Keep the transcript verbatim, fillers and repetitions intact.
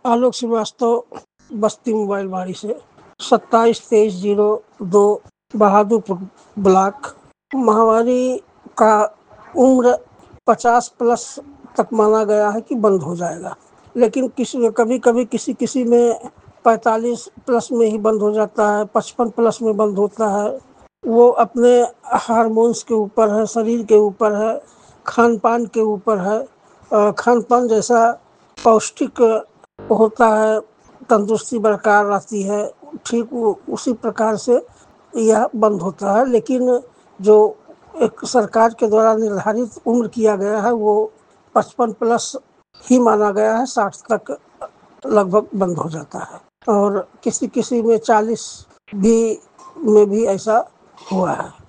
आलोक श्रीवास्तव, बस्ती mobile बाड़ी से। सत्ताईस तेईस जीरो दो बहादुरपुर ब्लॉक। महामारी का उम्र पचास प्लस तक माना गया है कि बंद हो जाएगा, लेकिन किसी कभी कभी किसी किसी में पैंतालीस प्लस में ही बंद हो जाता है, पचपन प्लस में बंद होता है। वो अपने हार्मोन्स के ऊपर है, शरीर के ऊपर है, खान पान के ऊपर है। खान पान जैसा पौष्टिक होता है, तंदुरुस्ती बरकरार रहती है, ठीक उसी प्रकार से यह बंद होता है। लेकिन जो एक सरकार के द्वारा निर्धारित उम्र किया गया है वो पचपन प्लस ही माना गया है, साठ तक लगभग बंद हो जाता है। और किसी किसी में चालीस भी में भी ऐसा हुआ है।